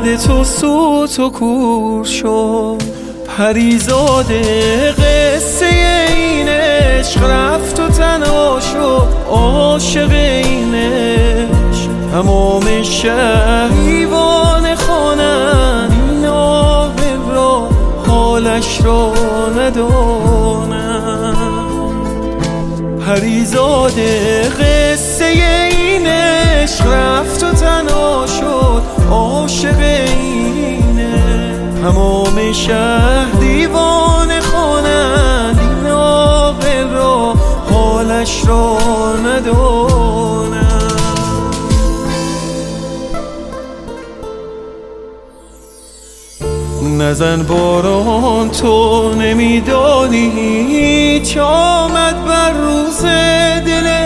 بعد تو سوت و کور شد. پریزاده قصه این عشق رفت و تنها شد. عاشق این عشق تمام شهر دیوانه خوانند، این عاقل را حالش را ندانند. پریزاده قصه این عشق رفت و تنها شد. عاشق اینه تمام شهر دیوانه خوانند، این عاقل را حالش را ندانند. نزن باران تو نمیدانی چه آمد بر روز دل